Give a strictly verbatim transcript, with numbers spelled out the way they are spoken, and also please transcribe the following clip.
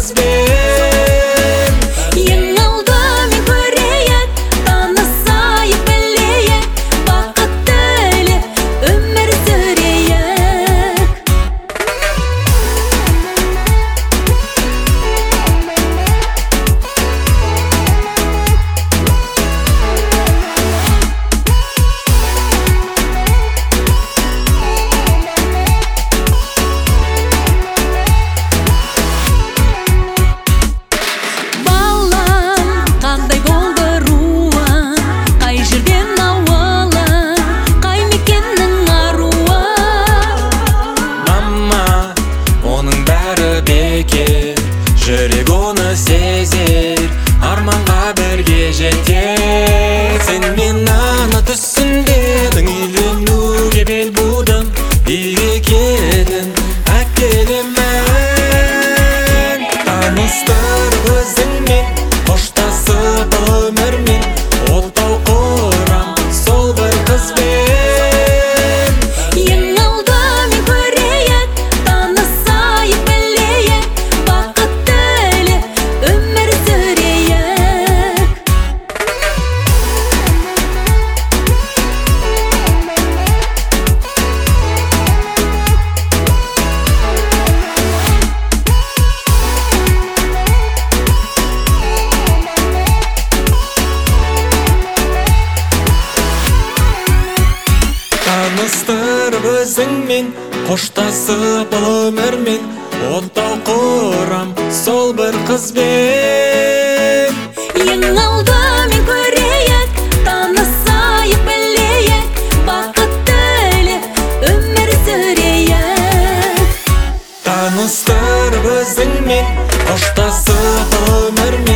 қызбен. Ең алдымен көрейік, танысайық, білейік, бақыттылы өмір сүрейік. Балам, қандай болды руың, қай жерден ауылың, қай мекеннің аруы? Мама, оның бәрі бекер, жүрек оны сезер, арманға бірге жетер. Сен мен ана түсінбедің, үйленуге бел будым, биік едің әкелемін. Таныстырып өзіңмен, қоштасып өмірмен, отау құрам сол бір қызбен. Ең алдымен көрейік, танысайық, білейік, бақыттылы өмір сүрейік. Таныстырып өзіңмен, қоштасып өмірмен, отау құрам сол бір қызбен. Ең алдымен көрейік, танысайық, білейік, бақыттылы өмір сүрейік. Таныстырып өзіңмен, қоштасып өмірмен,